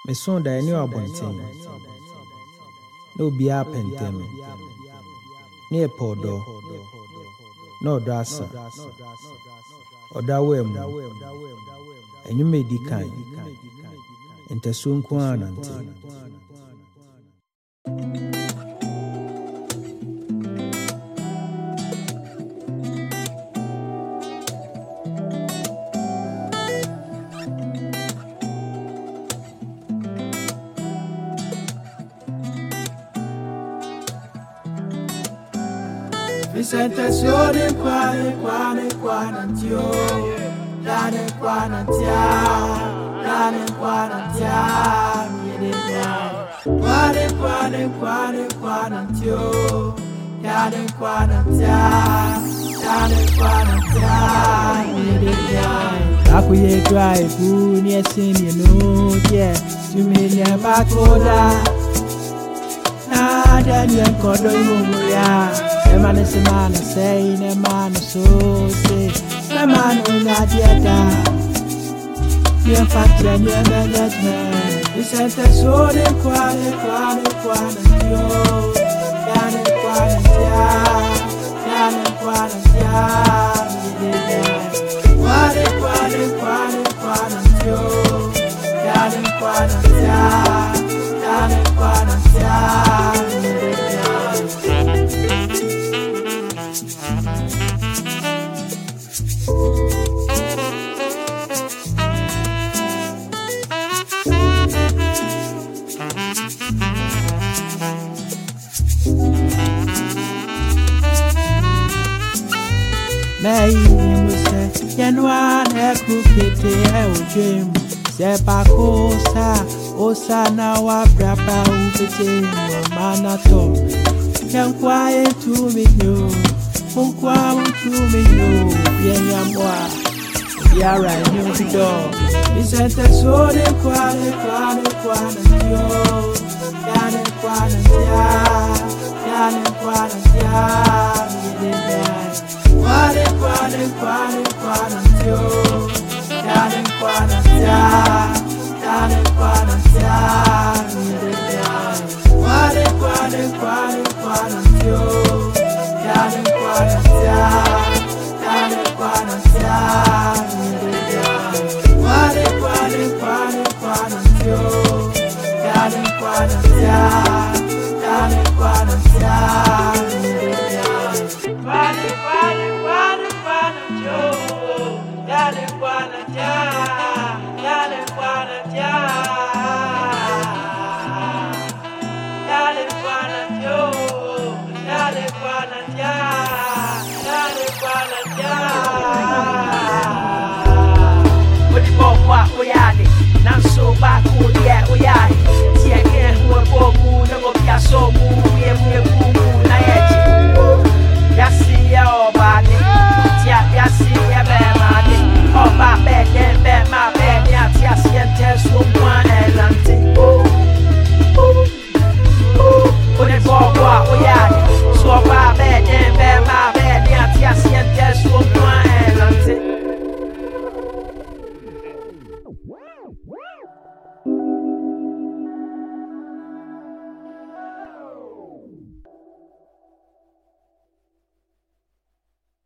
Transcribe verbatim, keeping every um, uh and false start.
Me son da any abonten. No be a pentem. Near Podo. No drassa. Or da wem. And you may decline. Enter soon quanante. Vicente Sione quane quane quanantio Dane quanantia Dane quanantia Miedenia Quane quane quane quanantio Dane quanantia Dane quanantia Miedenia Akuye drive uni esini no yeah Tumilia bakoda Na Daniel kodo imoya man is a man, say, a man, so say, a man on that yet. You're fat and you're management. You sent a sword and quality, quality, quality, yo. Yan and quality, yan and quality, quality, quality, quality, quality, yo. Yan and quality, yan and quality, Nay, you say, Yanuan, a crooked, a dream. Sepacosa, Osana, Wabrapa, Ubitin, Manato. Can quiet to me, you. Unqua to me, you. Yamwa. Yara, new door. Isn't a sword and quality, quality, quality, yo. Yan and quality, yan and quality, Quale, quale, quale, quale, yo. Dale, quale, ya. Dale, quale, ya. Quale, quale, quale, quale, yo. Dale, quale, ya. Dale, quale, ya. Quale,